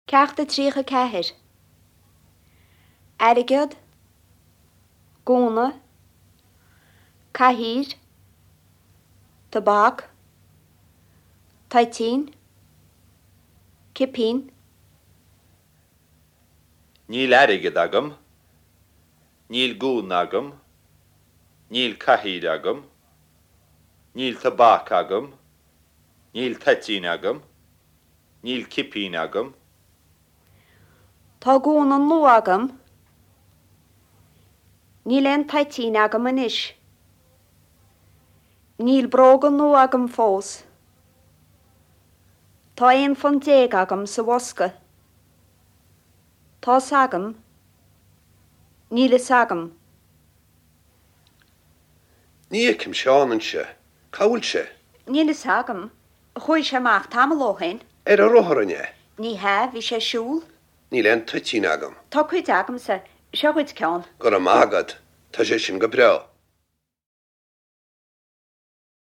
Ceachta trícha ceithir. Airgid, Gúna, Caithír, Tabhac, Taitín, Cipín. Níl airgid agam, níl gún agam, níl caithír agam, níl tabhac agam, níl taitín agam, níl cipín agam. Tá Gúna nó agam. Níl ein Taitín agam inis. Níl brógan nó agam fós. Tá ein fan 10 agam sa bhosca. Tá sagam. Níl is agam. Ní cim seánan se, caúil se. Níl is agam. Chúi sé amach tamlóchain. A rothranne. Ní ha, bhí sé siúl. Ní len Taitín agam. Tá cuid agam sa, seo chuid ceann. Gur am agad, tá sé sin go breá.